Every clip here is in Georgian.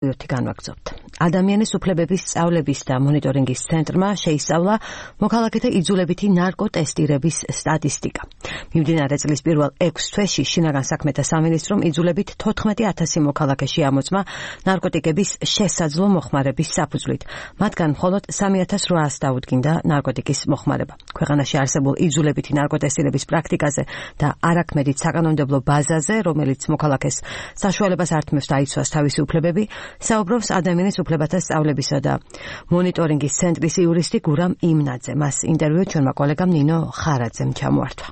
განვაგრძობთ. ადამიანის უფლებების სწავლების და მონიტორინგის ცენტრმა შეისწავლა მოქალაქეთა იძულებითი ნარკოტესტირების სტატისტიკა. მიმდინარე წლის პირველ 6 თვეში შინაგან საქმეთა სამინისტრომ იძულებით 14,000 მოქალაქე შეამოწმა ნარკოტიკების შესაძლო მოხმარების საფუძვლით. მათგან მხოლოდ 3,800 დაუდგინდა ნარკოტიკის მოხმარება. ქვეყანაში არსებულ იძულებითი ნარკოტესტირების პრაქტიკაზე და არაქმედით საკანონმდებლო ბაზაზე, რომელიც მოქალაქეს საშუალებას ართმევს დაიცვას თავისი უფლებები, საუბრობს ადამიანის უფლებათა სწავლებისა და მონიტორინგის ცენტრის იურისტი გურამ იმნაძე. მას ინტერვიუ ჩვენმა კოლეგამ ნინო ხარაძემ ჩამოართვა.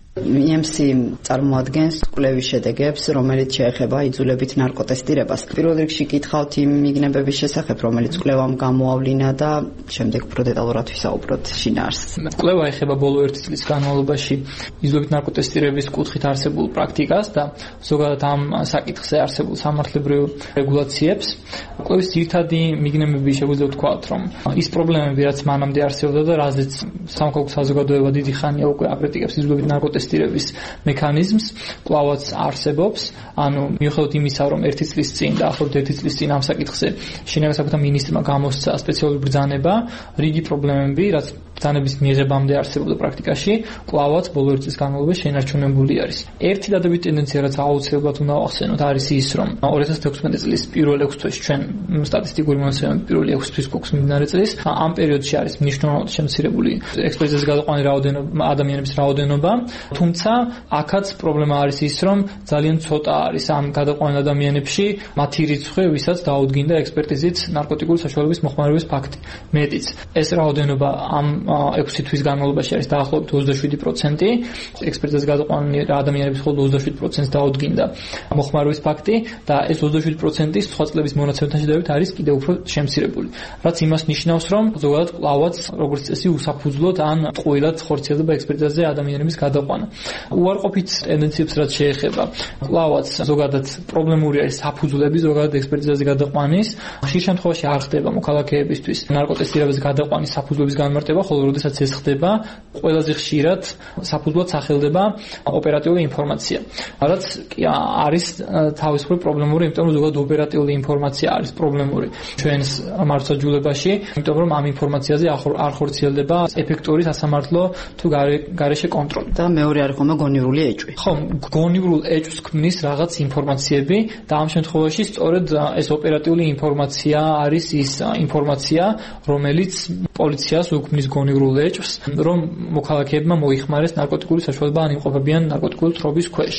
EMC წარმოადგენს კვლევის შედეგებს, რომელიც შეეხება იძულებით ნარკოტესტირებას. პირველ რიგში გითხავთ იმ მიგნებების შესახებ, რომელიც კვლევამ გამოავლინა და შემდეგ უფრო დეტალურად ვისაუბროთ შინაარსს. კვლევა ეხება ბოლო 1 წლის განმავლობაში იძულებით ნარკოტესტირების კუთხით არსებულ პრაქტიკას და ზოგადად ამ საკითხზე არსებულ სამართლებრივ რეგულაციებს. კვლევის ძირითადი მიგნებები შეგვიძლია ვთქვათ, რომ ის პრობლემები, რაც მანამდე არსებობდა და რაზეც სამოქალაქო საზოგადოება დიდი ხანია უკვე აკრიტიკებს იძულებით ნარკოტესტირების მექანიზმს, კვლავაც არსებობს. ანუ მიუხედავად იმისა, რომ 1 წლის წინ და ახლობთ 1 წლის წინ ამ საკითხზე შინაგან საქმეთა მინისტრმა გამოსცა სპეციალური ბრძანება, რიგი პრობლემები, რაც ბრძანების მიღებამდე არსებობდა პრაქტიკაში, კვლავაც ბოლო 1 წლის განმავლობაში შენარჩუნებული არის. ერთი დადებითი ტენდენცია, რაც აუცილებლად უნდა ავახსენოთ, არის ის, რომ 2016 წლის პირველ 6 თვეში ჩვენ სტატისტიკური მონაცემები პირველ 6 თვის გვაქვს მიმდინარე წლის, ამ პერიოდში არის მნიშვნელოვნად შემცირებული ექსპერტიზის გადაყვანის რაოდენობა, ადამიანების რაოდენობა. თუმცა აქაც პრობლემა არის ის, რომ ძალიან ცოტა არის ამ გადაყვანილ ადამიანებში მათი რიცხვი, ვისაც დაუდგინდა ექსპერტიზით ნარკოტიკული საშუალების მოხმარების ფაქტი. მეტიც, ეს რაოდენობა ამ 6 თვის განმავლობაში არის დაახლოებით 27%, ექსპერტიზის გადაყვანილ ადამიანების მხოლოდ 27%-ს დაუდგინდა მოხმარების ფაქტი და ეს 27% სხვა წლების მონაცემთან შედარებით არის კიდევ უფრო შემცირებული. რაც იმას ნიშნავს, რომ ზოგადად კვლავაც როგორც წესი უსაფუძვლოდ ან ტყუილად ხორციელდება ექსპერტიზაზე ადამიანების გადაყვანა. უარყოფით ტენდენციებს, რაც შეეხება კვლავაც ზოგადად პრობლემური არის საფუძვლები ზოგადად ექსპერტიზაზე გადაყვანის. ხშირ შემთხვევაში არ ხდება მოქალაქეებისთვის ნარკოტესტირების გადაყვანის საფუძვლების განმარტება, ხოლო როდესაც ეს ხდება, ყველაზე ხშირად საფუძვლად სახელდება ოპერატიული ინფორმაცია. რაც არის თავისუფლად პრობლემური, იმიტომ რომ ზოგადად ოპერატიული ინფორმაცია არის პრობლემური ჩვენს მართლმსაჯულებაში, იმიტომ რომ ამ ინფორმაციაზე არ ხორციელდება ეფექტური სასამართლო თუ გარეშე კონტროლი. და მეორე არის ხოლმე გონივრული ეჭვი. ხო, გონივრულ ეჭვს ქმნის რაღაც ინფორმაციები და ამ შემთხვევაში სწორედ ეს ოპერატიული ინფორმაცია არის ის ინფორმაცია, რომელიც პოლიციას უქმნის გონივრულ ეჭვს, რომ მოქალაქეებმა მოიხმარეს ნარკოტიკული საშუალება ან იმყოფებიან ნარკოტიკული თხრობის ქვეშ.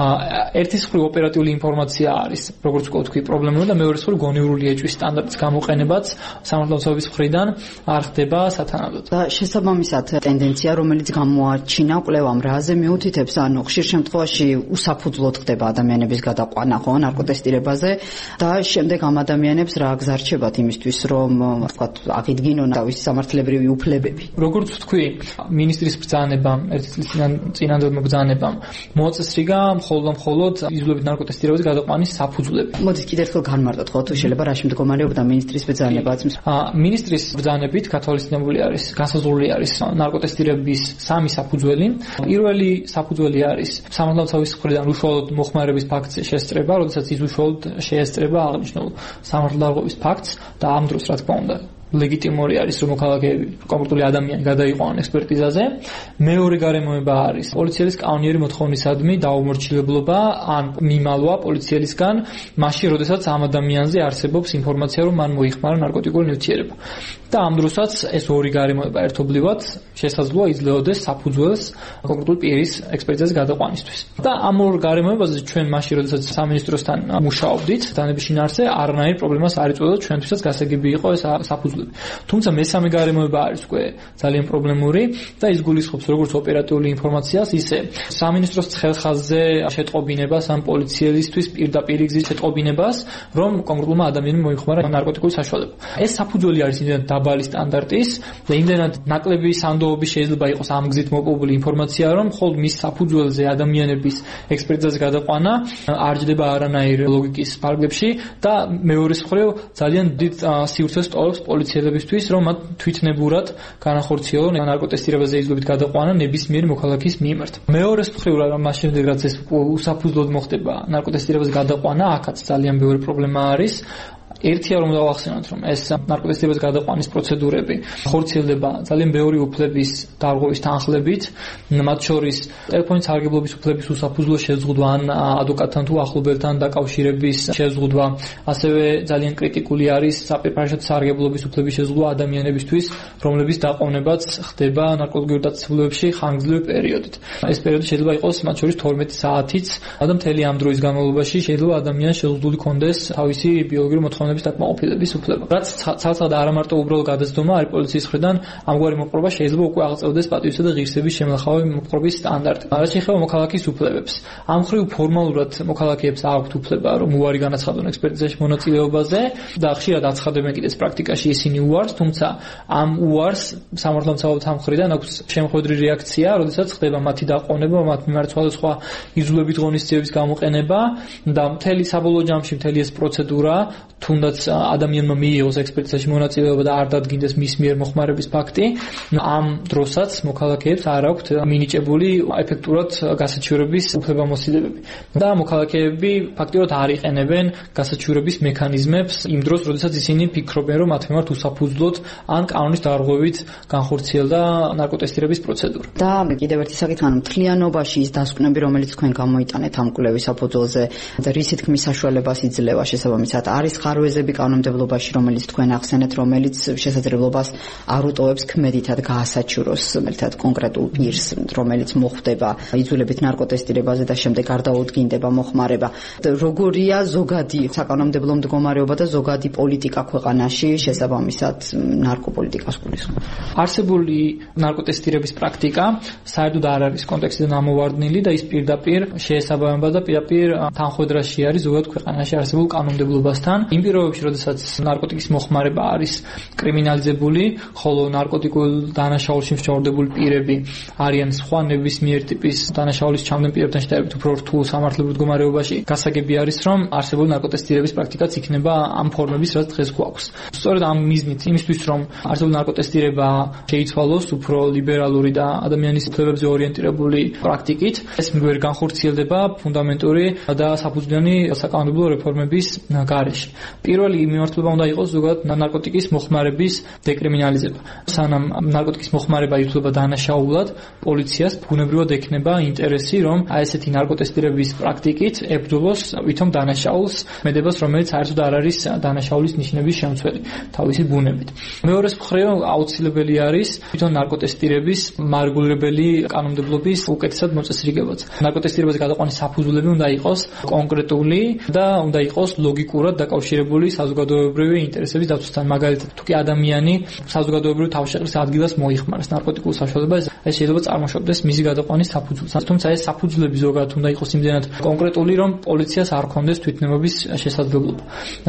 ერთის მხრივ ოპერატიული ინფორმაცია არის, როგორც ვთქვი, პრობლემური და მეორეს მხრივ გონივრული ეჭვის სტანდარტის გამოყენებაც სამართლებრივების მხრიდან არ ხდება სათანადოდ. და შესაბამისად ტენდენცია, რომელიც გამოაჩინა კვლევამ, რაზე მიუთითებს, ანუ ხშირ შემთხვევაში უსაფუძვლოდ ხდება ადამიანების გადაყვანა ხო ნარკოტესტირებაზე და შემდეგ ამ ადამიანებს რა გზარჩებათ იმისთვის, რომ ვთქვათ, აღიდგინონ თავისი სამართლებრივი უფლებები. როგორც ვთქვი, მინისტრის ბრძანებამ, 1 წლის წინანდელმა ბრძანებამ მოაწესრიგა მხოლოდ იძულებით ნარკოტესტირების გადაყვანის საფუძვლები. მოდით კიდევ ერთხელ განმარტოთ ხო თუ შეიძლება რა შემდგომარეობდა მინისტრის ბრძანებაც. მინისტრის ბრძანებით გათვალისწინებული არის, განსაზღვრული არის ნარკოტესტირების 3 საფუძველი. პირველი საფუძველი არის სამართლებრივის მხრიდან უშუალოდ მოხმარების ფაქტზე შესწრება, როდესაც ის უშუალოდ შეესწრება აღნიშნულ სამართლდარღვევის ფაქტს და ამ დროს რა თქმა უნდა ლეგიტიმური არის, რომ მოქალაქეები, კონკრეტული ადამიანი გადაიყვანონ ექსპერტიზაზე. მეორე გარემოება არის პოლიციელის კანონიერი მოთხოვნისადმი დაუმორჩილებლობა ან მიმალვა პოლიციელისგან, მაშინ როდესაც ამ ადამიანზე არსებობს ინფორმაცია, რომ მან მოიხმარა ნარკოტიკული ნივთიერება. და ამ დროსაც ეს ორი გარემოება ერთობლივად შესაძლოა იძლეოდეს საფუძველს კონკრეტული პირის ექსპერტიზაზე გადაყვანისთვის. და ამ ორ გარემოებაზე ჩვენ მაშინ როდესაც სამინისტროსთან მუშაობდით, ბრძანების შინაარსზე არანაირ პრობლემას არ იწვევდა ჩვენთვისაც გასაგები იყო ეს საფუძვლები. თუმცა მესამე გარემოება არის უკვე ძალიან პრობლემური და ის გულისხმობს როგორც ოპერატიული ინფორმაციას, ისე სამინისტროს ცხელხაზზე შეტყობინებას ან პოლიციელისთვის პირდაპირ გზით შეტყობინებას, რომ კონკრეტულმა ადამიანმა მოიხმარა ნარკოტიკული საშუალება. ეს საფუძველი არის იმდენად დაბალი სტანდარტის და იმდენად ნაკლები სანდოები შეიძლება იყოს ამ გზით მოპოვებული ინფორმაცია, რომ მხოლოდ მის საფუძველზე ადამიანების ექსპერტიზაზე გადაყვანა არ ჯდება არანაირ ლოგიკის ფარგლებში და მეორეს მხრივ ძალიან დიდ სივრცეს ტოვებს პოლიციელებისთვის, რომ მათ თვითნებურად განახორციელონ ნარკოტესტირებაზე იძულებით გადაყვანა ნებისმიერი მოქალაქის მიმართ. მეორეს მხრივ რა მას შემდეგ რაც ეს უსაფუძვლოდ მოხდება ნარკოტესტირებაზე გადაყვანა, აქაც ძალიან ბევრი პრობლემა არის. ერთია რომ დავახსენოთ, რომ ეს ნარკოტესტირების გადაყვანის პროცედურები ხორციელდება ძალიან ბევრი უფლების დარღვევის თანხლებით, მათ შორის ტელეფონის სარგებლობის უფლების უსაფუძვლო შეზღუდვა ან ადვოკატთან თუ ახლობელთან დაკავშირების შეზღუდვა, ასევე ძალიან კრიტიკული არის საპირფაშო სარგებლობის უფლების შეზღუდვა ადამიანებისთვის, რომლების დაყოვნებაც ხდება ნარკოტიკულ დაწესებულებებში ხანგრძლივი პერიოდით. ეს პერიოდი შეიძლება იყოს მათ შორის 12 საათიც და მთელი ამ დროის განმავლობაში შეიძლება ადამიანს შეზღუდული კონდეს თავისი ბიოლოგიური მოთხოვნების დაკმაყოფილების უფლება. რაც ცალსახად არა მარტო უბრალოდ გადაცდომა არის პოლიციის მხრიდან, ამგვარი მოპყრობა შეიძლება უკვე აღწევდეს პატივისა და ღირსების შემელახავი მოპყრობის სტანდარტი. რაც შეეხება მოქალაქის უფლებებს. ამ მხრივ ფორმალურად მოქალაქეებს აქვთ უფლება, რომ უარი განაცხადონ ექსპერტიზაში მონაწილეობაზე და ხშირად აცხადებენ კიდეც პრაქტიკაში ისინი უარს, თუმცა ამ უარს სამართალმცავთა მხრიდან აქვს შემოხვედრი რეაქცია, როდესაც ხდება მათი დაყოვნება, მათ მიმართ სხვადასხვა იზოლებით ღონისძიების გამოყენება და მთელი საბოლოო ჯამში მთელი ეს პროცედურა, თუნდაც ადამიანმა მიიღოს ექსპერტიზაში მონაწილეობა და არ დადგინდეს მის მიერ მოხმარების ფაქტი, ამ დროსაც მოქალაქეებს არ აქვთ მინიჭებული ეფექტურად გასაჩივრების უფლებამოსილებები და მოქალაქეები ფაქტიურად არ იყენებენ გასაჩივრების მექანიზმებს იმ დროს, როდესაც ისინი ფიქრობენ, რომ მათ მიმართ უსაფუძვლოდ ან კანონის დარღვევით განხორციელდა ნარკოტესტირების პროცედურა. და კიდევ ერთი საკითხი, ანუ მთლიანობაში ის დასკვნები, რომელიც თქვენ გამოიტანეთ ამ კვლევის საფუძველზე და რისი თქმის საშუალებას იძლევა შესაბამისად, არის ხარვეზები კანონმდებლობაში, რომელიც თქვენ ახსენეთ, რომელიც შესაძლებლობას არ უტოვებს ქმედითად გაასაჩივროს მეთად კონკრეტულ პირს, რომელიც მოხვდება იძულებით ნარკოტესტირებაზე და შემდეგ არ დაუდგინდება მოხმარება. როგორია ზოგადი საკანონმდებლო მდგომარეობა და ზოგადი პოლიტიკა ქვეყანაში შესაბამისად ნარკოპოლიტიკას გულისხმობს? არსებული ნარკოტესტირების პრაქტიკა საერთოდ არ არის კონტექსტიდან ამოვარდნილი და ის პირდაპირ შეესაბამება და პირდაპირ თანხვედრაში არის ზოგადად ქვეყანაში არსებულ კანონმდებლობასთან. იმ პირობებში, როდესაც ნარკოტიკის მოხმარება არის კრიმინალიზებული, ხოლო ნარკოტიკულ დანაშაულში მსჯავრდებული პირები არიან სხვა ნებისმიერ ტიპის დანაშაულის ჩამდენ პირებთან შედარებით უფრო რთულ სამართლებრივ მდგომარეობაში, გასაგები არის, რომ არსებული ნარკოტესტირების პრაქტიკაც იქნება ამ ფორმების, რაც დღეს გვაქვს. სწორედ ამ მიზნით, იმისთვის, რომ არსებული ნარკოტესტირება შეიცვალოს უფრო ლიბერალური და ადამიანის უფლებებზე ორიენტირებული პრაქტიკით, ეს ვერ განხორციელდება ფუნდამენტური და საფუძვლიანი საკანონმდებლო რეფორმების გარეშე. პირველი მიმართულება უნდა იყოს ზოგადად ნარკოტიკის მოხმარების დეკრიმინალიზება. სანამ ნარკოტიკის მოხმარება ითვლება დანაშაულად, პოლიციას ბუნებრივად ექნება ინტერესი, რომ ესეთი ნარკოტესტირების პრაქტიკით ებრძოლოს ვითომ დანაშაულს, მედებას, რომელიც საერთოდ არ არის დანაშაულის ნიშნების შემცველი თავისი ბუნებით. მეორე მხრივ აუცილებელი არის თვითონ ნარკოტესტირების მარეგულირებელი კანონმდებლობის უკეთესად მოწესრიგებაც. ნარკოტესტირებაზე გადაყვანის საფუძვლები უნდა იყოს კონკრეტული და უნდა იყოს ლოგიკურად დაკავშირებული საზოგადოებრივი ინტერესების დაცვასთან. მაგალითად, თუ კი ადამიანი საზოგადოებრივი თავშეყრის ადგილას მოიხმარს ნარკოტიკულ საშუალებას, ეს შეიძლება წარმოშობდეს მისი გადაყვანის საფუძველს. თუმცა ეს საფუძვლები ზოგადად უნდა იყოს იმდენად კონკრეტული, რომ პოლიციას არ ქონდეს თვითნებობის შესაძლებლობა.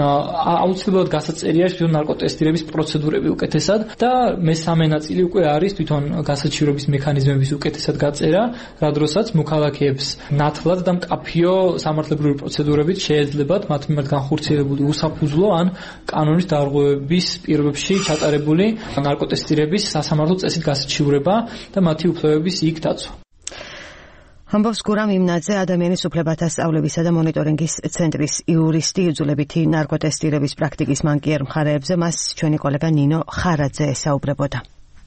აუცილებლად გასაწერია თვითონ ნარკოტესტირების პროცედურები უკეთესად და მესამე ნაწილი უკვე არის თვითონ გასაჩივრების მექანიზმების უკეთესად გაწერა, რა დროსაც მოქალაქეებს ნათლად და მკაფიო სამართლებრივი პროცედურებით შეეძლებათ მათ მიმართ განხორციელებული უსაფუძვლო ან კანონის დარღვევების პირობებში ჩატარებული ნარკოტესტირების სასამართლო წესით გასაჩივრება და მათი უფლებების იქ დაცვა. ამბობს გურამ იმნაძე, ადამიანის უფლებათა სწავლებისა და მონიტორინგის ცენტრის იურისტი, იძულებითი ნარკოტესტირების პრაქტიკის მანკიერ მხარეებზე. მას ჩვენი კოლეგა ნინო ხარაძე ესაუბრებოდა.